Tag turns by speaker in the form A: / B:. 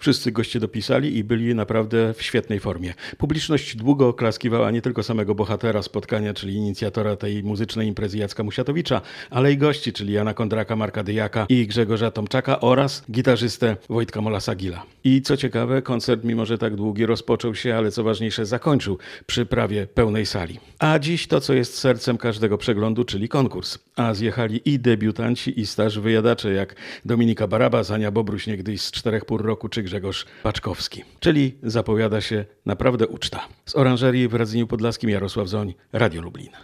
A: Wszyscy goście dopisali i byli naprawdę w świetnej formie. Publiczność długo oklaskiwała nie tylko samego bohatera spotkania, czyli inicjatora tej muzycznej imprezy Jacka Musiatowicza, ale i gości, czyli Jana Kondraka, Marka Dyjaka i Grzegorza Tomczaka oraz gitarzystę Wojtka Molasa-Gila. I co ciekawe, koncert, mimo że tak długi, rozpoczął się, ale co ważniejsze, zakończył przy prawie pełnej sali. A dziś to, co jest sercem każdego przeglądu, czyli konkurs. A zjechali i debiutanci, i starzy wyjadacze, jak Dominika Barabas, Ania Bobruś niegdyś z 4 pór roku, czy Grzegorz Paczkowski. Czyli zapowiada się naprawdę uczta. Z Oranżerii w Radzyniu Podlaskim Jarosław Zoń, Radio Lublin.